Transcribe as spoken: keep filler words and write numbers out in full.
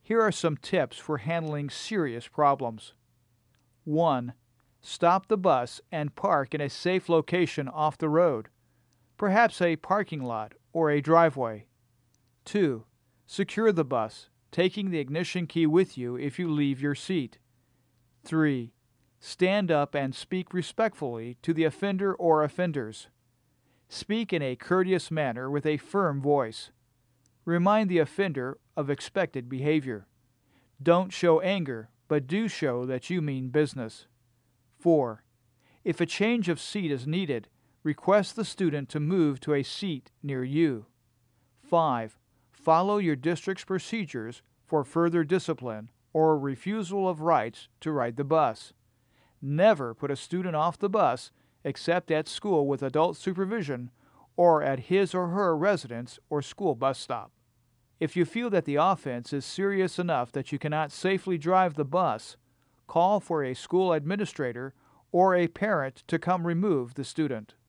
Here are some tips for handling serious problems. one. Stop the bus and park in a safe location off the road, perhaps a parking lot or a driveway. two. Secure the bus, taking the ignition key with you if you leave your seat. three. Stand up and speak respectfully to the offender or offenders. Speak in a courteous manner with a firm voice. Remind the offender of expected behavior. Don't show anger, but do show that you mean business. four. If a change of seat is needed, request the student to move to a seat near you. five. Follow your district's procedures for further discipline or refusal of rights to ride the bus. Never put a student off the bus except at school with adult supervision or at his or her residence or school bus stop. If you feel that the offense is serious enough that you cannot safely drive the bus, call for a school administrator or a parent to come remove the student.